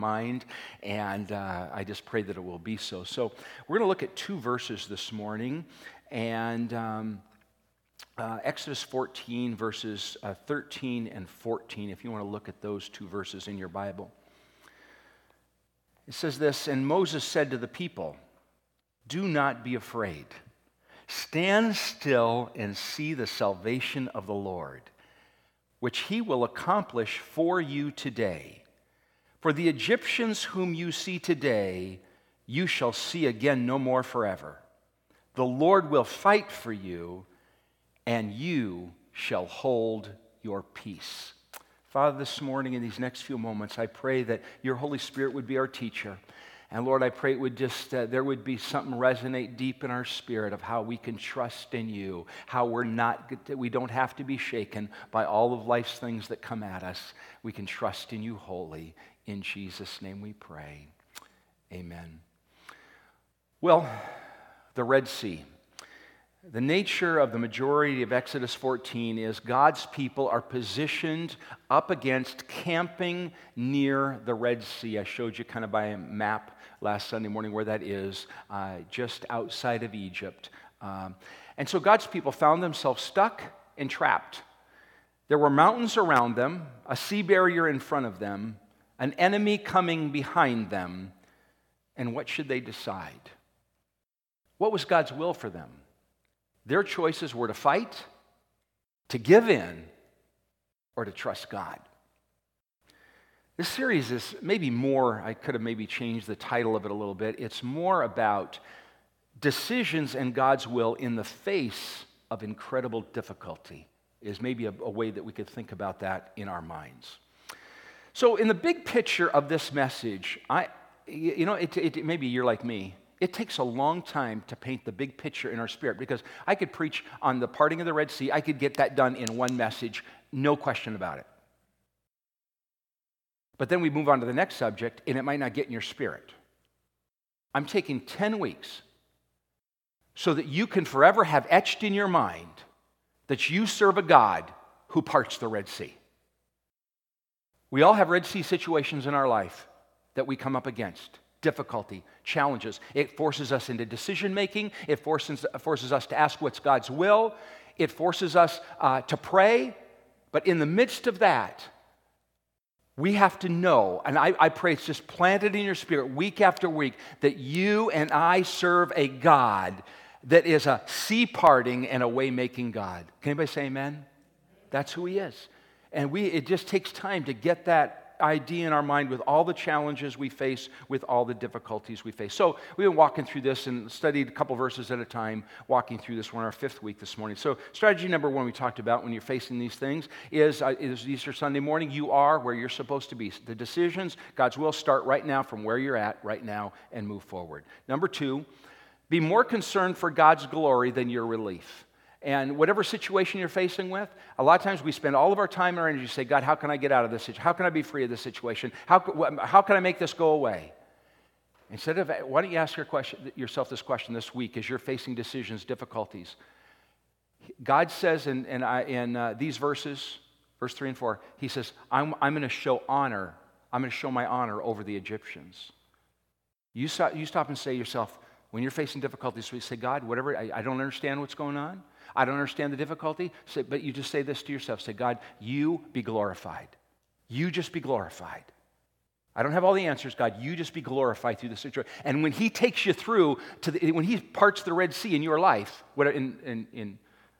mind, and I just pray that it will be so. So we're going to look at two verses this morning, and Exodus 14, verses 13 and 14, if you want to look at those two verses in your Bible. It says this, "And Moses said to the people, 'Do not be afraid. Stand still and see the salvation of the Lord, which he will accomplish for you today. For the Egyptians whom you see today, you shall see again no more forever. The Lord will fight for you, and you shall hold your peace.'" Father, this morning in these next few moments, I pray that your Holy Spirit would be our teacher. And Lord, I pray it would there would be something resonate deep in our spirit of how we can trust in you, how we don't have to be shaken by all of life's things that come at us. We can trust in you wholly. In Jesus' name we pray. Amen. Well, the Red Sea. The nature of the majority of Exodus 14 is God's people are positioned up against camping near the Red Sea. I showed you kind of by a map last Sunday morning where that is, just outside of Egypt. And so God's people found themselves stuck and trapped. There were mountains around them, a sea barrier in front of them, an enemy coming behind them, and what should they decide? What was God's will for them? Their choices were to fight, to give in, or to trust God. This series is maybe more, I could have maybe changed the title of it a little bit. It's more about decisions and God's will in the face of incredible difficulty, is maybe a way that we could think about that in our minds. So in the big picture of this message, maybe you're like me. It takes a long time to paint the big picture in our spirit, because I could preach on the parting of the Red Sea. I could get that done in one message, no question about it. But then we move on to the next subject, and it might not get in your spirit. I'm taking 10 weeks so that you can forever have etched in your mind that you serve a God who parts the Red Sea. We all have Red Sea situations in our life that we come up against. Difficulty, challenges. It forces us into decision making. It forces us to ask what's God's will. It forces us to pray. But in the midst of that, we have to know, and I pray it's just planted in your spirit week after week, that you and I serve a God that is a sea parting and a way making God. Can anybody say amen? That's who he is. And it just takes time to get that idea in our mind with all the challenges we face, with all the difficulties we face. So we've been walking through this and studied a couple verses at a time, walking through this. We're in our 5th week this morning. So strategy number 1 we talked about when you're facing these things is Easter Sunday morning, you are where you're supposed to be. The decisions, God's will, start right now from where you're at right now and move forward. Number 2, be more concerned for God's glory than your relief. And whatever situation you're facing with, a lot of times we spend all of our time and our energy to say, God, how can I get out of this situation? How can I be free of this situation? How can I make this go away? Instead of, why don't you ask yourself this question this week as you're facing decisions, difficulties? God says in these verses, verse 3 and 4, he says, I'm going to show honor. I'm going to show my honor over the Egyptians. You stop and say to yourself, when you're facing difficulties, you say, God, whatever, I don't understand what's going on. I don't understand the difficulty, but you just say this to yourself. Say, God, you be glorified. You just be glorified. I don't have all the answers, God. You just be glorified through the situation. And when he takes you through, when he parts the Red Sea in your life, in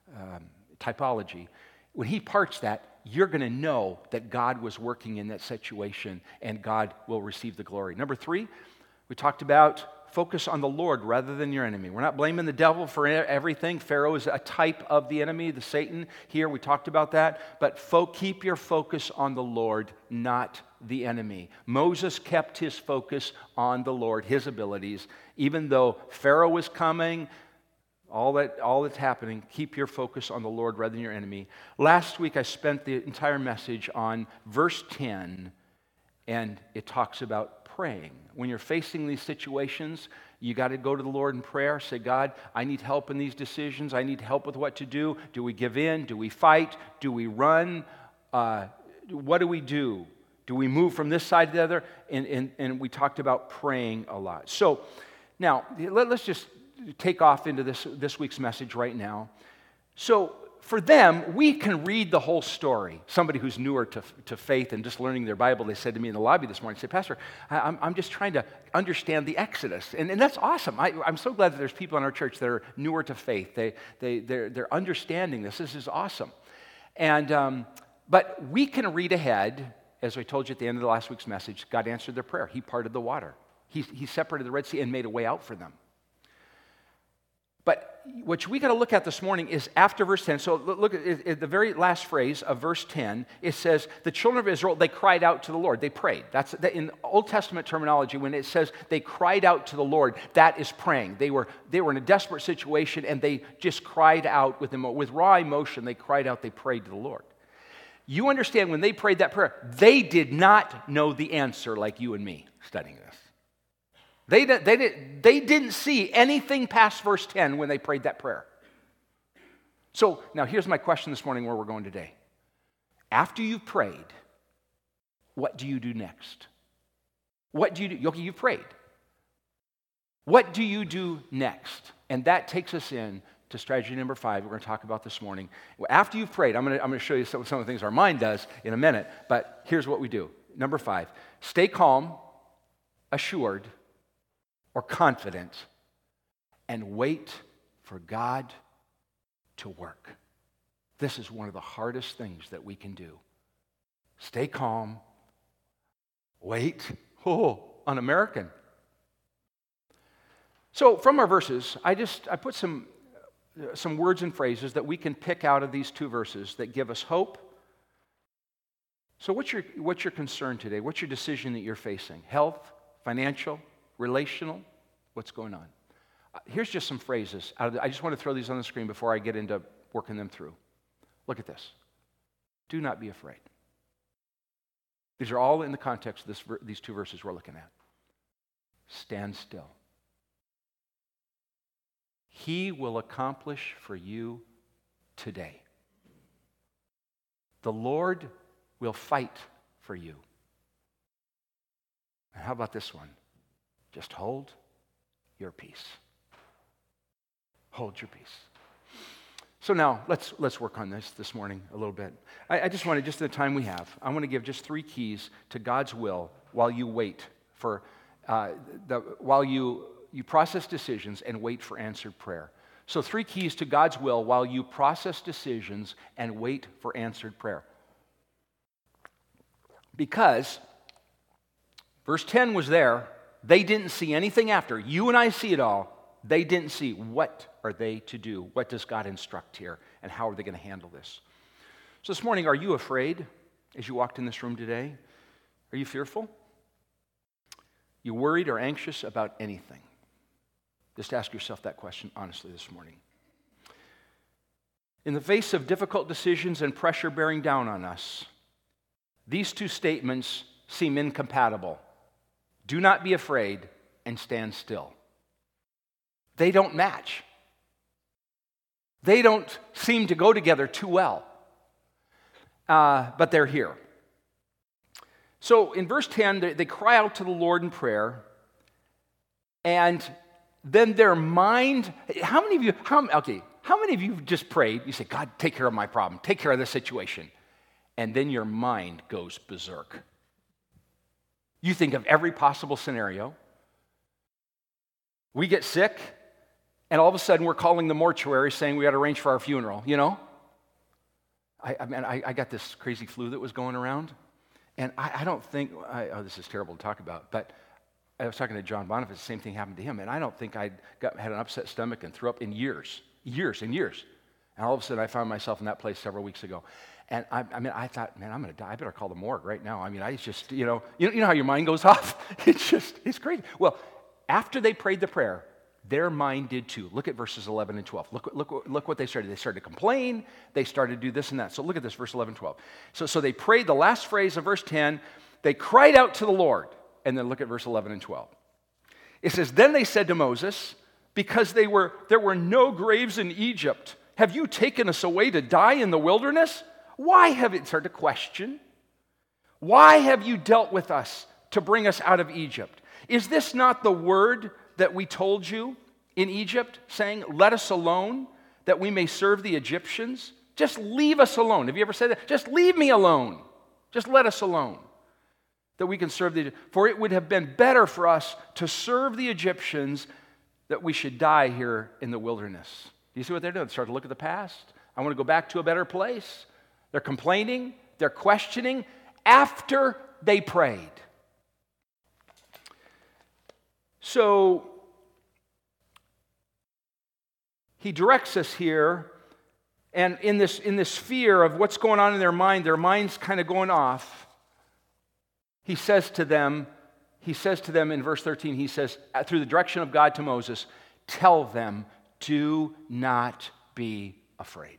typology, when he parts that, you're going to know that God was working in that situation and God will receive the glory. Number 3, we talked about focus on the Lord rather than your enemy. We're not blaming the devil for everything. Pharaoh is a type of the enemy, the Satan. Here, we talked about that. But keep your focus on the Lord, not the enemy. Moses kept his focus on the Lord, his abilities. Even though Pharaoh was coming, all that's happening, keep your focus on the Lord rather than your enemy. Last week, I spent the entire message on verse 10, and it talks about praying. When you're facing these situations, you got to go to the Lord in prayer. Say, God, I need help in these decisions. I need help with what to do. Do we give in? Do we fight? Do we run? What do we do? Do we move from this side to the other? And we talked about praying a lot. So now, let's just take off into this week's message right now. So for them, we can read the whole story. Somebody who's newer to faith and just learning their Bible, they said to me in the lobby this morning, they said, Pastor, I'm just trying to understand the Exodus. And that's awesome. I'm so glad that there's people in our church that are newer to faith. They're understanding this. This is awesome. And but we can read ahead. As I told you at the end of the last week's message, God answered their prayer. He parted the water. He separated the Red Sea and made a way out for them. But what we got to look at this morning is after verse 10. So look at the very last phrase of verse 10. It says, the children of Israel, they cried out to the Lord. They prayed. That's in Old Testament terminology. When it says they cried out to the Lord, that is praying. They were in a desperate situation, and they just cried out with raw emotion. They cried out. They prayed to the Lord. You understand, when they prayed that prayer, they did not know the answer like you and me studying this. They didn't see anything past verse 10 when they prayed that prayer. So now here's my question this morning, where we're going today. After you've prayed, what do you do next? What do you do? Okay, you've prayed. What do you do next? And that takes us in to strategy number 5 we're going to talk about this morning. After you've prayed, I'm going to show you some of the things our mind does in a minute, but here's what we do. Number 5, stay calm, assured, or confident, and wait for God to work. This is one of the hardest things that we can do. Stay calm, wait, un-American. So from our verses, I put some words and phrases that we can pick out of these 2 verses that give us hope. So what's your concern today? What's your decision that you're facing? Health, financial, relational? What's going on? Here's just some phrases. I just want to throw these on the screen before I get into working them through. Look at this. Do not be afraid. These are all in the context of these 2 verses we're looking at. Stand still. He will accomplish for you today. The Lord will fight for you. And how about this one? Just hold your peace. Hold your peace. So now, let's work on this morning a little bit. I just want to, just the time we have, I want to give just 3 keys to God's will while you wait for, while you process decisions and wait for answered prayer. So 3 keys to God's will while you process decisions and wait for answered prayer. Because verse 10 was there, they didn't see anything after. You and I see it all. They didn't see. What are they to do? What does God instruct here? And how are they going to handle this? So this morning, are you afraid as you walked in this room today? Are you fearful? You worried or anxious about anything? Just ask yourself that question honestly this morning. In the face of difficult decisions and pressure bearing down on us, these 2 statements seem incompatible. Do not be afraid and stand still. They don't match. They don't seem to go together too well. But they're here. So in verse 10, they cry out to the Lord in prayer, and then their mind, how many of you just prayed? You say, God, take care of my problem. Take care of this situation. And then your mind goes berserk. You think of every possible scenario. We get sick, and all of a sudden we're calling the mortuary saying we got to arrange for our funeral, you know? I got this crazy flu that was going around, and I don't think, this is terrible to talk about, but I was talking to John Boniface, the same thing happened to him, and I don't think had an upset stomach and threw up in years. And all of a sudden I found myself in that place several weeks ago. And I thought, man, I'm going to die. I better call the morgue right now. I just, you know how your mind goes off? It's crazy. Well, after they prayed the prayer, their mind did too. Look at verses 11 and 12. Look what they started. They started to complain. They started to do this and that. So look at this, verse 11 and 12. So they prayed the last phrase of verse 10. They cried out to the Lord. And then look at verse 11 and 12. It says, then they said to Moses, because there were no graves in Egypt, have you taken us away to die in the wilderness? Why have it started to question? Why have you dealt with us to bring us out of Egypt? Is this not the word that we told you in Egypt, saying, let us alone, that we may serve the Egyptians? Just leave us alone. Have you ever said that? Just leave me alone. Just let us alone, that we can serve the Egyptians. For it would have been better for us to serve the Egyptians that we should die here in the wilderness. Do you see what they're doing? They start to look at the past. I want to go back to a better place. They're complaining. They're questioning after they prayed. So he directs us here, and in this fear of what's going on in their mind's kind of going off. He says to them in verse 13, he says, through the direction of God to Moses, tell them, do not be afraid.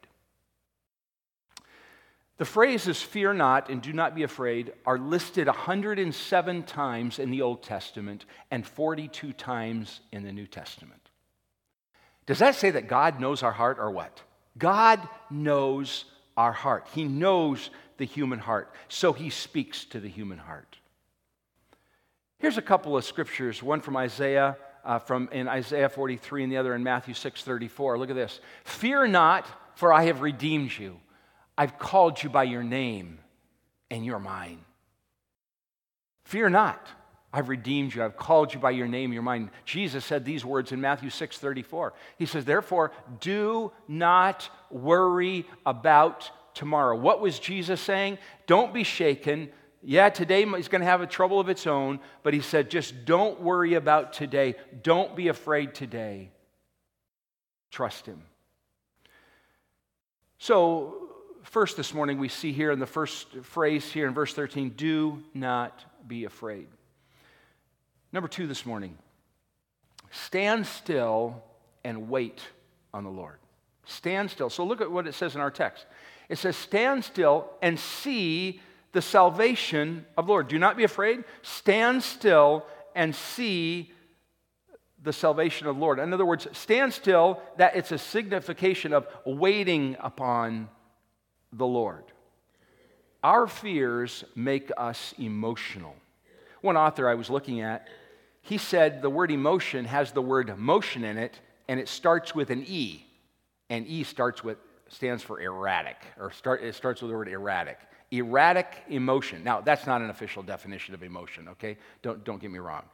The phrases fear not and do not be afraid are listed 107 times in the Old Testament and 42 times in the New Testament. Does that say that God knows our heart or what? God knows our heart. He knows the human heart, so he speaks to the human heart. Here's a couple of scriptures, one from Isaiah, in Isaiah 43 and the other in Matthew 6:34. Look at this. Fear not, for I have redeemed you. I've called you by your name, and you're mine. Fear not, I've redeemed you. I've called you by your name, you're mine. Jesus said these words in Matthew 6:34. He says, therefore, do not worry about tomorrow. What was Jesus saying? Don't be shaken. Yeah, today is going to have a trouble of its own, but he said, just don't worry about today. Don't be afraid today. Trust him. So, first this morning we see here in the first phrase here in verse 13, do not be afraid. Number 2 this morning, stand still and wait on the Lord. Stand still. So look at what it says in our text. It says, stand still and see the salvation of the Lord. Do not be afraid. Stand still and see the salvation of the Lord. In other words, stand still, that it's a signification of waiting upon the Lord. Our fears make us emotional. One author I was looking at, he said the word emotion has the word motion in it, and it starts with an E. And E stands for erratic, it starts with the word erratic. Erratic emotion. Now, that's not an official definition of emotion, okay? Don't get me wrong.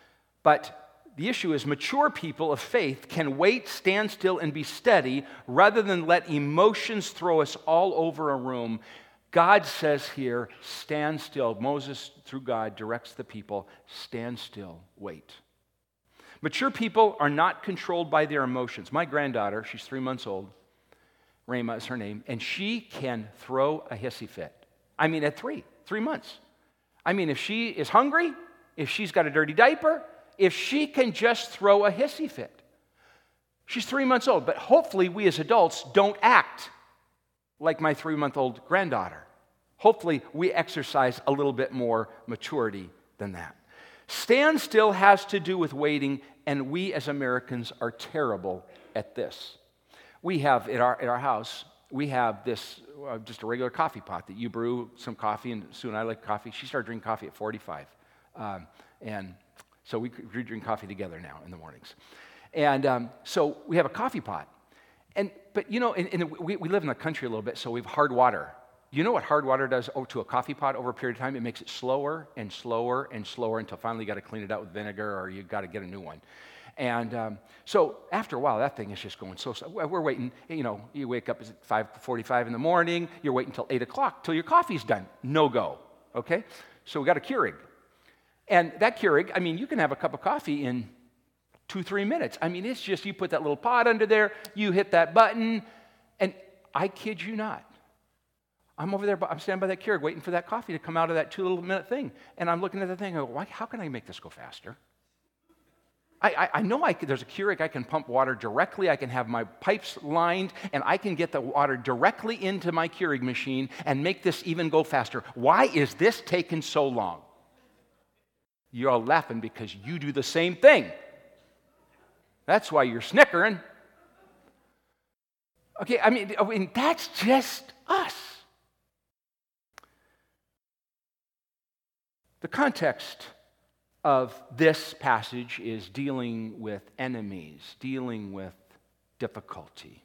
But the issue is mature people of faith can wait, stand still, and be steady rather than let emotions throw us all over a room. God says here, stand still. Moses, through God, directs the people, stand still, wait. Mature people are not controlled by their emotions. My granddaughter, she's 3 months old, Rama is her name, and she can throw a hissy fit. I mean, at 3 months. I mean, if she is hungry, if she's got a dirty diaper, if she can just throw a hissy fit. She's 3 months old, but hopefully we as adults don't act like my 3-month-old granddaughter. Hopefully we exercise a little bit more maturity than that. Stand still has to do with waiting, and we as Americans are terrible at this. We have at our house, we have this just a regular coffee pot that you brew some coffee, and soon I like coffee. She started drinking coffee at 45, and so we drink coffee together now in the mornings. And so we have a coffee pot, but you know, we live in the country a little bit, so we have hard water. You know what hard water does to a coffee pot over a period of time? It makes it slower and slower and slower until finally you got to clean it out with vinegar or you got to get a new one. And so after a while, that thing is just going so slow. We're waiting, you know, you wake up at 5:45 in the morning, you're waiting until 8 o'clock till your coffee's done. No go, okay? So we got a Keurig. And that Keurig, I mean, you can have a cup of coffee in 2-3 minutes. I mean, it's just you put that little pot under there, you hit that button, and I kid you not. I'm over there, I'm standing by that Keurig waiting for that coffee to come out of that 2-minute thing. And I'm looking at the thing, I go, how can I make this go faster? I know there's a Keurig, I can pump water directly, I can have my pipes lined, and I can get the water directly into my Keurig machine and make this even go faster. Why is this taking so long? You're all laughing because you do the same thing. That's why you're snickering. Okay, I mean that's just us. The context of this passage is dealing with enemies, dealing with difficulty.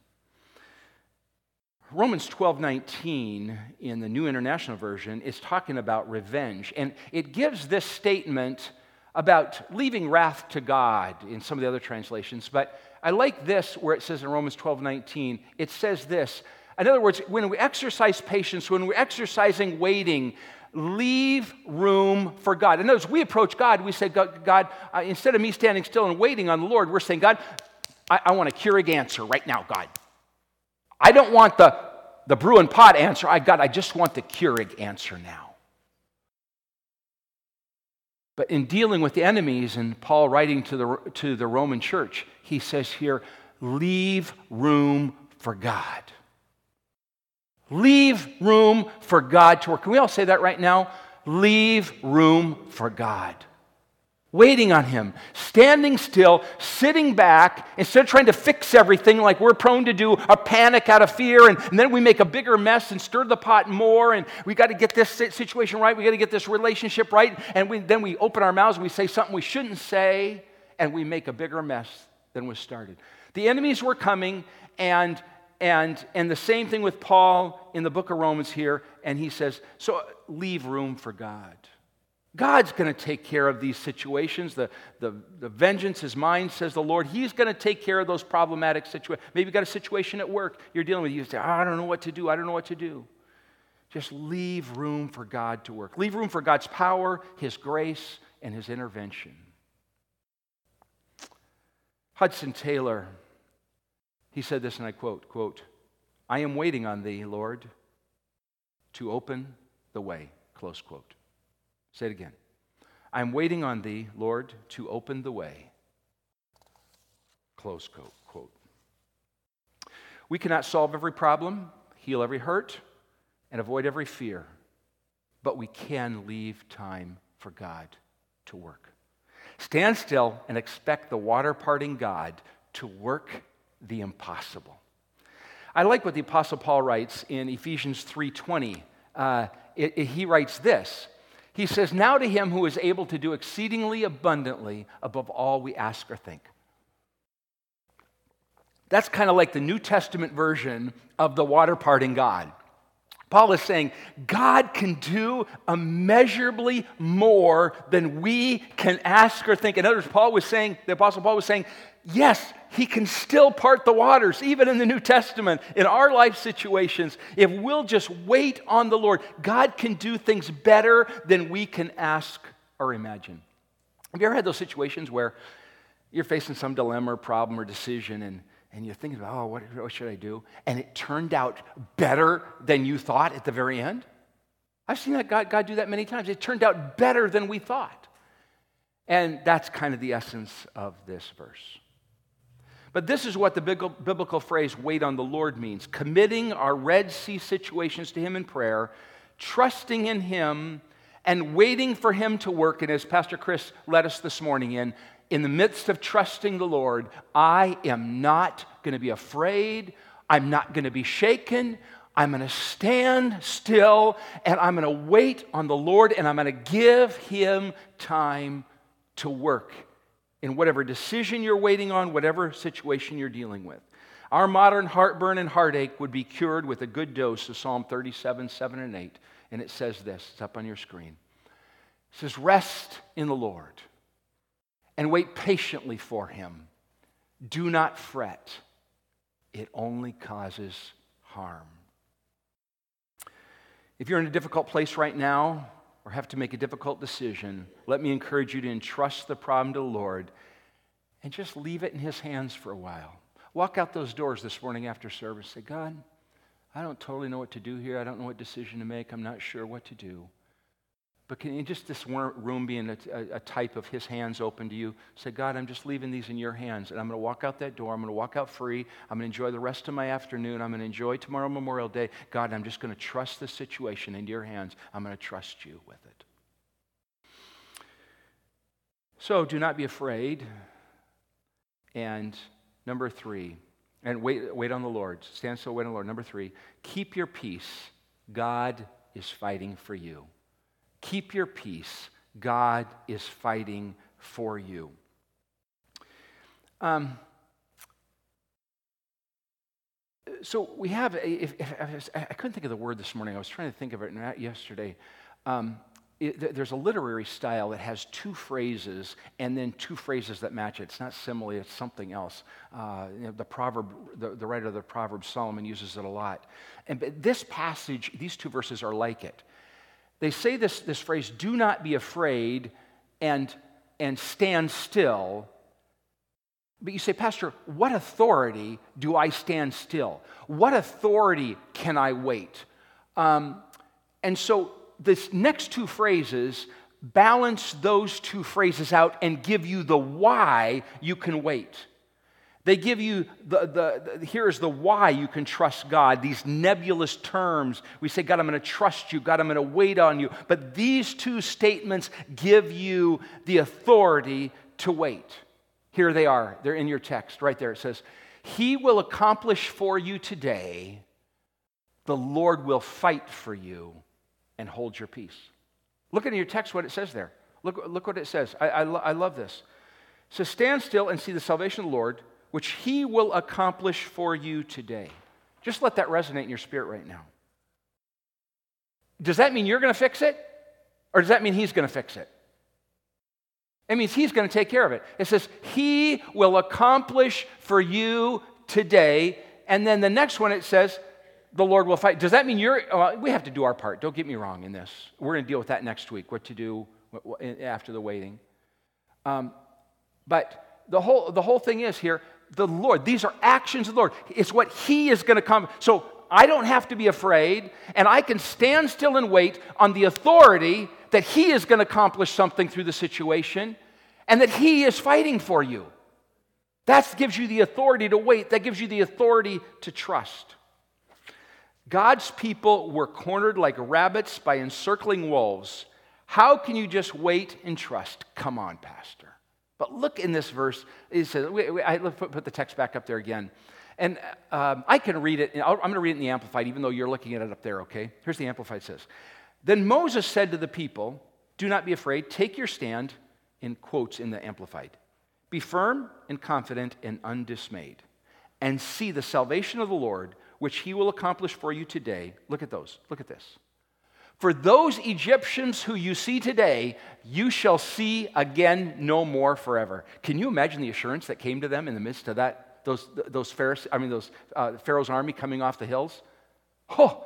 Romans 12:19 in the New International Version is talking about revenge, and it gives this statement about leaving wrath to God in some of the other translations, but I like this where it says in Romans 12:19, it says this. In other words, when we exercise patience, when we're exercising waiting, leave room for God. In other words, we approach God, we say, God, instead of me standing still and waiting on the Lord, we're saying, God, I want a Keurig answer right now, God. I don't want the brew and pot answer. God, I just want the Keurig answer now. But in dealing with the enemies, and Paul writing to the Roman church, he says here, leave room for God. Leave room for God to work. Can we all say that right now? Leave room for God. Waiting on Him, standing still, sitting back, instead of trying to fix everything like we're prone to do, or panic out of fear, and then we make a bigger mess and stir the pot more, and we got to get this situation right, we got to get this relationship right, and then we open our mouths and we say something we shouldn't say, and we make a bigger mess than was started. The enemies were coming, and the same thing with Paul in the book of Romans here, and he says, so leave room for God. God's going to take care of these situations. The vengeance is mine, says the Lord. He's going to take care of those problematic situations. Maybe you've got a situation at work you're dealing with. You say, I don't know what to do. I don't know what to do. Just leave room for God to work. Leave room for God's power, His grace, and His intervention. Hudson Taylor, he said this, and I quote, I am waiting on Thee, Lord, to open the way, close quote. Say it again. I'm waiting on Thee, Lord, to open the way. Close quote. We cannot solve every problem, heal every hurt, and avoid every fear, but we can leave time for God to work. Stand still and expect the water-parting God to work the impossible. I like what the Apostle Paul writes in Ephesians 3:20. He writes this. He says, now to Him who is able to do exceedingly abundantly above all we ask or think. That's kind of like the New Testament version of the water-parting God. Paul is saying, God can do immeasurably more than we can ask or think. In other words, the Apostle Paul was saying, yes, He can still part the waters, even in the New Testament, in our life situations. If we'll just wait on the Lord, God can do things better than we can ask or imagine. Have you ever had those situations where you're facing some dilemma or problem or decision, and you're thinking about, what should I do? And it turned out better than you thought at the very end? I've seen that God do that many times. It turned out better than we thought. And that's kind of the essence of this verse. But this is what the biblical phrase, wait on the Lord, means. Committing our Red Sea situations to Him in prayer, trusting in Him, and waiting for Him to work. And as Pastor Chris led us this morning in the midst of trusting the Lord, I am not going to be afraid. I'm not going to be shaken. I'm going to stand still, and I'm going to wait on the Lord, and I'm going to give Him time to work in whatever decision you're waiting on, whatever situation you're dealing with. Our modern heartburn and heartache would be cured with a good dose of Psalm 37, 7, and 8. And it says this, it's up on your screen. It says, rest in the Lord and wait patiently for Him. Do not fret. It only causes harm. If you're in a difficult place right now, or have to make a difficult decision, let me encourage you to entrust the problem to the Lord and just leave it in His hands for a while. Walk out those doors this morning after service. Say, God, I don't totally know what to do here. I don't know what decision to make. I'm not sure what to do. But can you just this room being a type of His hands open to you? Say, God, I'm just leaving these in your hands, and I'm going to walk out that door. I'm going to walk out free. I'm going to enjoy the rest of my afternoon. I'm going to enjoy tomorrow, Memorial Day. God, I'm just going to trust this situation into your hands. I'm going to trust you with it. So do not be afraid. And number 3, and wait on the Lord. Stand still, wait on the Lord. Number 3, keep your peace. God is fighting for you. Keep your peace. God is fighting for you. So we have, I couldn't think of the word this morning. I was trying to think of it yesterday. There's a literary style that has two phrases and then two phrases that match it. It's not simile, it's something else. The writer of the Proverbs, Solomon, uses it a lot. But this passage, these two verses are like it. They say this phrase, do not be afraid and stand still. But you say, Pastor, what authority do I stand still? What authority can I wait? And so this next two phrases balance those two phrases out and give you the why you can wait. They give you here's the why you can trust God. These nebulous terms. We say, God, I'm going to trust you. God, I'm going to wait on you. But these two statements give you the authority to wait. Here they are. They're in your text right there. It says, He will accomplish for you today. The Lord will fight for you and hold your peace. Look at your text what it says there. Look what it says. I love this. It says, stand still and see the salvation of the Lord, which He will accomplish for you today. Just let that resonate in your spirit right now. Does that mean you're going to fix it? Or does that mean He's going to fix it? It means He's going to take care of it. It says, He will accomplish for you today. And then the next one it says, the Lord will fight. Does that mean we have to do our part. Don't get me wrong in this. We're going to deal with that next week, what to do after the waiting. But the whole thing is here, the Lord, these are actions of the Lord. It's what He is going to come. So I don't have to be afraid, and I can stand still and wait on the authority that He is going to accomplish something through the situation, and that He is fighting for you. That gives you the authority to wait. That gives you the authority to trust. God's people were cornered like rabbits by encircling wolves. How can you just wait and trust? Come on, Pastor. But look in this verse. It says, let's put the text back up there again. And I can read it. I'm going to read it in the Amplified, even though you're looking at it up there, okay? Here's the Amplified. It says, Then Moses said to the people, do not be afraid. Take your stand, in quotes in the Amplified. Be firm and confident and undismayed. And see the salvation of the Lord, which He will accomplish for you today. Look at those. Look at this. For those Egyptians who you see today, you shall see again no more forever. Can you imagine the assurance that came to them in the midst of that? Those Pharaoh's army coming off the hills. Oh!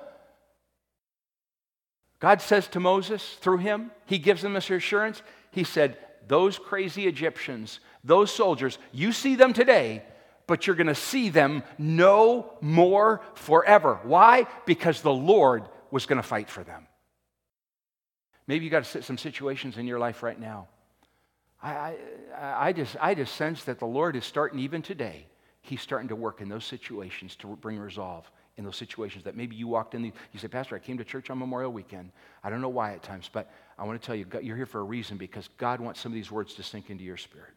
God says to Moses through him, He gives them this assurance. He said, those crazy Egyptians, those soldiers, you see them today, but you're going to see them no more forever. Why? Because the Lord was going to fight for them. Maybe you got some situations in your life right now. I just sense that the Lord is starting even today. He's starting to work in those situations to bring resolve in those situations that maybe you walked in. You say, Pastor, I came to church on Memorial Weekend. I don't know why at times, but I want to tell you, you're here for a reason because God wants some of these words to sink into your spirit.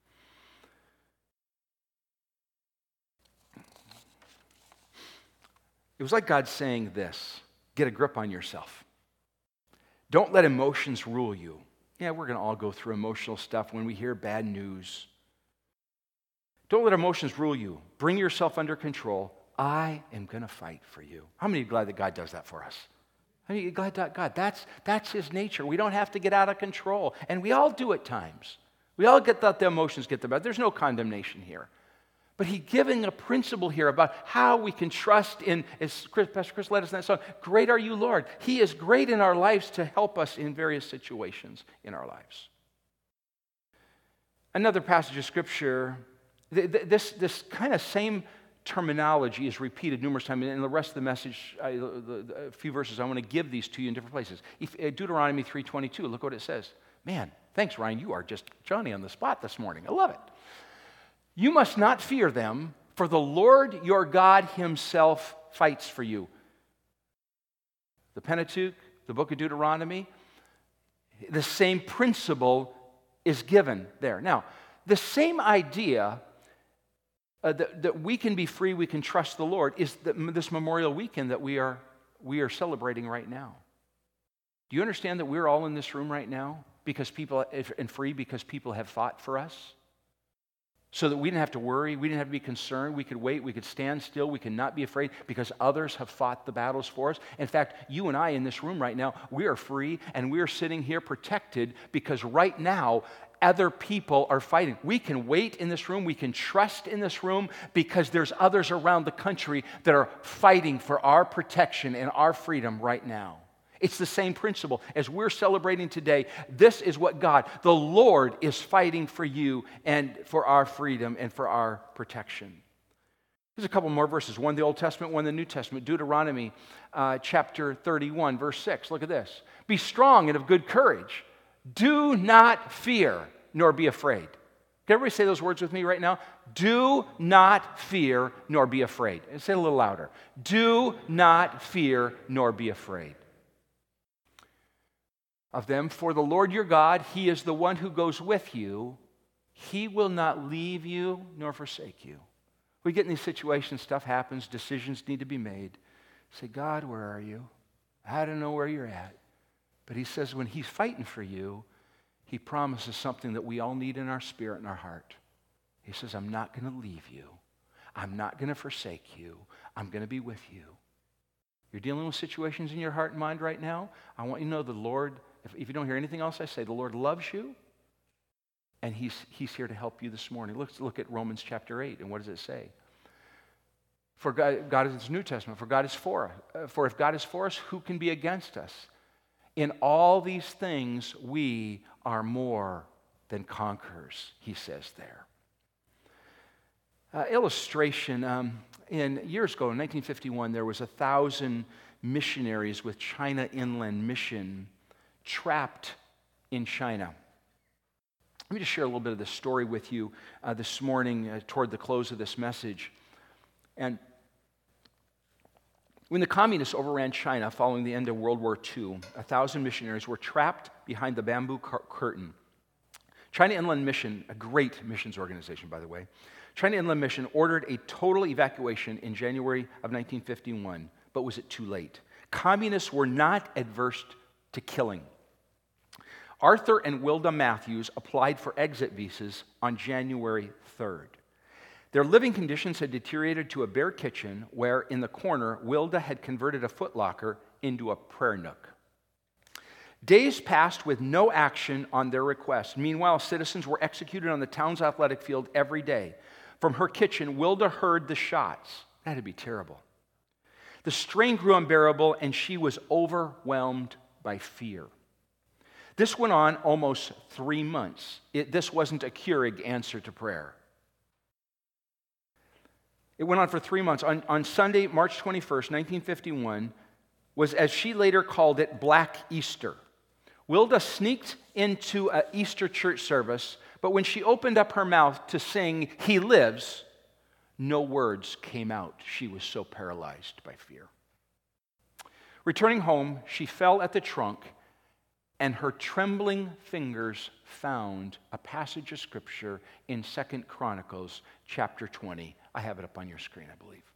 It was like God saying this, get a grip on yourself. Don't let emotions rule you. Yeah, we're going to all go through emotional stuff when we hear bad news. Don't let emotions rule you. Bring yourself under control. I am going to fight for you. How many are glad that God does that for us? How many are glad that God, that's His nature. We don't have to get out of control. And we all do at times. We all get that the emotions get the better. There's no condemnation here. But He's giving a principle here about how we can trust in, as Pastor Chris led us in that song, great are you, Lord. He is great in our lives to help us in various situations in our lives. Another passage of Scripture, this kind of same terminology is repeated numerous times. In the rest of the message, a few verses, I want to give these to you in different places. Deuteronomy 3:22, look what it says. Man, thanks, Ryan. You are just Johnny on the spot this morning. I love it. You must not fear them, for the Lord your God Himself fights for you. The Pentateuch, the book of Deuteronomy, the same principle is given there. Now, the same idea that we can be free, we can trust the Lord, is this Memorial Weekend that we are celebrating right now. Do you understand that we're all in this room right now and free because people have fought for us. So that we didn't have to worry, we didn't have to be concerned, we could wait, we could stand still, we could not be afraid because others have fought the battles for us. In fact, you and I in this room right now, we are free and we are sitting here protected because right now, other people are fighting. We can wait in this room, we can trust in this room because there's others around the country that are fighting for our protection and our freedom right now. It's the same principle. As we're celebrating today, this is what God, the Lord, is fighting for you and for our freedom and for our protection. There's a couple more verses, one in the Old Testament, one in the New Testament. Deuteronomy chapter 31, verse 6. Look at this. Be strong and of good courage. Do not fear, nor be afraid. Can everybody say those words with me right now? Do not fear, nor be afraid. And say it a little louder. Do not fear, nor be afraid of them, for the Lord your God, He is the one who goes with you. He will not leave you nor forsake you. We get in these situations, stuff happens, decisions need to be made. Say, God, where are you? I don't know where you're at. But He says when He's fighting for you, He promises something that we all need in our spirit and our heart. He says, I'm not going to leave you. I'm not going to forsake you. I'm going to be with you. You're dealing with situations in your heart and mind right now. I want you to know the Lord, if you don't hear anything else I say, the Lord loves you, and He's here to help you this morning. Let's look at Romans chapter 8, and what does it say? For God is New Testament, for God is for us. For if God is for us, who can be against us? In all these things, we are more than conquerors, he says there. Illustration. Years ago, in 1951, there was 1,000 missionaries with China Inland Mission trapped in China. Let me just share a little bit of this story with you this morning toward the close of this message. And when the communists overran China following the end of World War II, 1,000 missionaries were trapped behind the bamboo curtain. China Inland Mission, a great missions organization, by the way, China Inland Mission ordered a total evacuation in January of 1951, but was it too late? Communists were not adverse to killing. Arthur and Wilda Matthews applied for exit visas on January 3rd. Their living conditions had deteriorated to a bare kitchen where, in the corner, Wilda had converted a footlocker into a prayer nook. Days passed with no action on their request. Meanwhile, citizens were executed on the town's athletic field every day. From her kitchen, Wilda heard the shots. That'd be terrible. The strain grew unbearable, and she was overwhelmed by fear. This went on almost 3 months. This wasn't a Keurig answer to prayer. It went on for 3 months. On Sunday, March 21st, 1951, was, as she later called it, Black Easter. Wilda sneaked into an Easter church service, but when she opened up her mouth to sing, He Lives, no words came out. She was so paralyzed by fear. Returning home, she fell at the trunk, and her trembling fingers found a passage of Scripture in 2 Chronicles chapter 20. I have it up on your screen, I believe.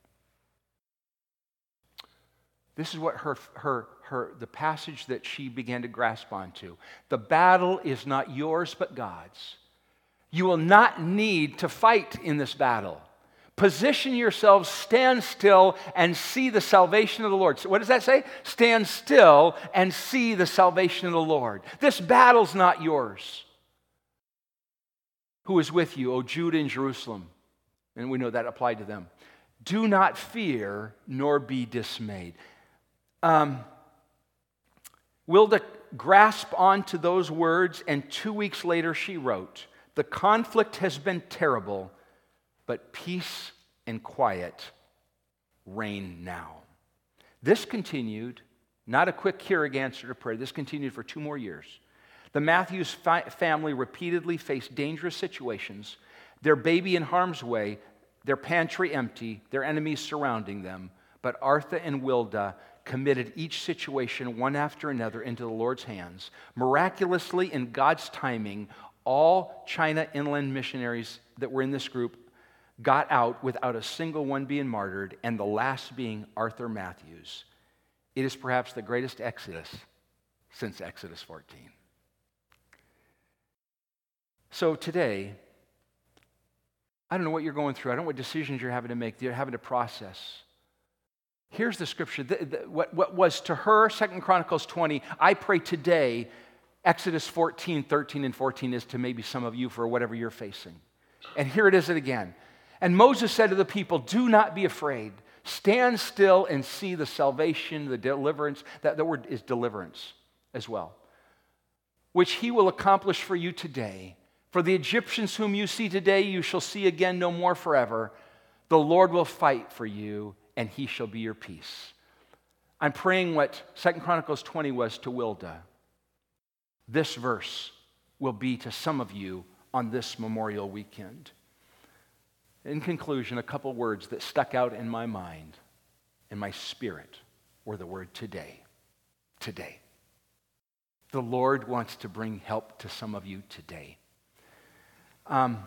This is what the passage that she began to grasp onto. The battle is not yours, but God's. You will not need to fight in this battle. Position yourselves, stand still, and see the salvation of the Lord. So what does that say? Stand still and see the salvation of the Lord. This battle's not yours. Who is with you, O Judah and Jerusalem? And we know that applied to them. Do not fear, nor be dismayed. Wilda grasped onto those words, and 2 weeks later she wrote, the conflict has been terrible, but peace and quiet reign now. This continued, not a quick Keurig answer to prayer, this continued for 2 more years. The Matthews family repeatedly faced dangerous situations, their baby in harm's way, their pantry empty, their enemies surrounding them. But Arthur and Wilda committed each situation one after another into the Lord's hands. Miraculously, in God's timing, all China Inland missionaries that were in this group got out without a single one being martyred, and the last being Arthur Matthews. It is perhaps the greatest exodus since Exodus 14. So today, I don't know what you're going through. I don't know what decisions you're having to make, you're having to process. Here's the scripture. What was to her, 2 Chronicles 20, I pray today, Exodus 14, 13 and 14 is to maybe some of you for whatever you're facing. And here it is again. And Moses said to the people, do not be afraid. Stand still and see the salvation, the deliverance. That word is deliverance as well. Which he will accomplish for you today. For the Egyptians whom you see today, you shall see again no more forever. The Lord will fight for you, and he shall be your peace. I'm praying what 2 Chronicles 20 was to Wilda. This verse will be to some of you on this Memorial Weekend. In conclusion, a couple words that stuck out in my mind, in my spirit, were the word today. Today. The Lord wants to bring help to some of you today. And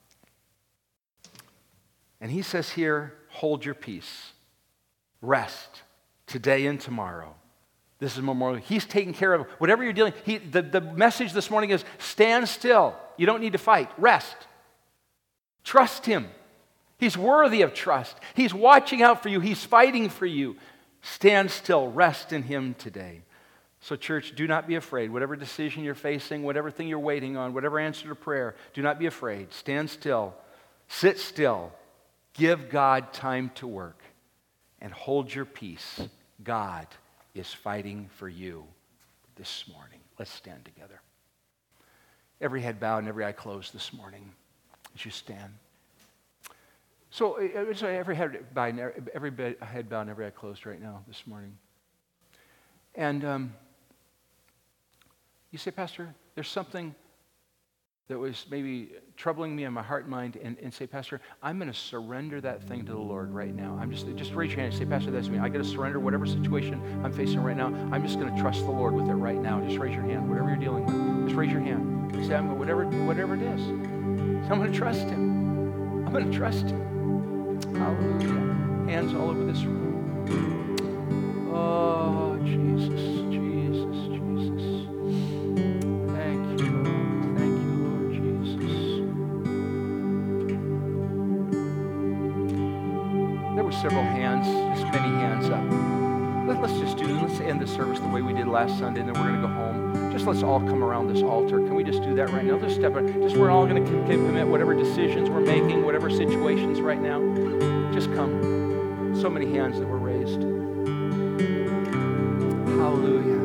he says here, hold your peace. Rest today and tomorrow. This is Memorial. He's taking care of whatever you're dealing with. The message this morning is stand still. You don't need to fight. Rest. Trust him. He's worthy of trust. He's watching out for you. He's fighting for you. Stand still. Rest in him today. So church, do not be afraid. Whatever decision you're facing, whatever thing you're waiting on, whatever answer to prayer, do not be afraid. Stand still. Sit still. Give God time to work. And hold your peace. God is fighting for you this morning. Let's stand together. Every head bowed and every eye closed this morning as you stand. So every head bowed and every eye closed right now this morning. And you say, Pastor, there's something that was maybe troubling me in my heart and mind, and say, Pastor, I'm going to surrender that thing to the Lord right now. I'm just raise your hand and say, Pastor, that's me. I got to surrender whatever situation I'm facing right now. I'm just going to trust the Lord with it right now. Just raise your hand, whatever you're dealing with. Just raise your hand. Say, whatever it is. So I'm going to trust him. I'm going to trust him. Hallelujah. Hands all over this room. Oh, Jesus, Jesus, Jesus. Thank you, Lord. Thank you, Lord Jesus. There were several hands, just many hands up. Let's just let's end the service the way we did last Sunday, and then we're going to go home. Just let's all come around this altar. Can we just do that right now? Just step in. Just we're all going to commit whatever decisions we're making, whatever situations right now. Just come. So many hands that were raised. Hallelujah.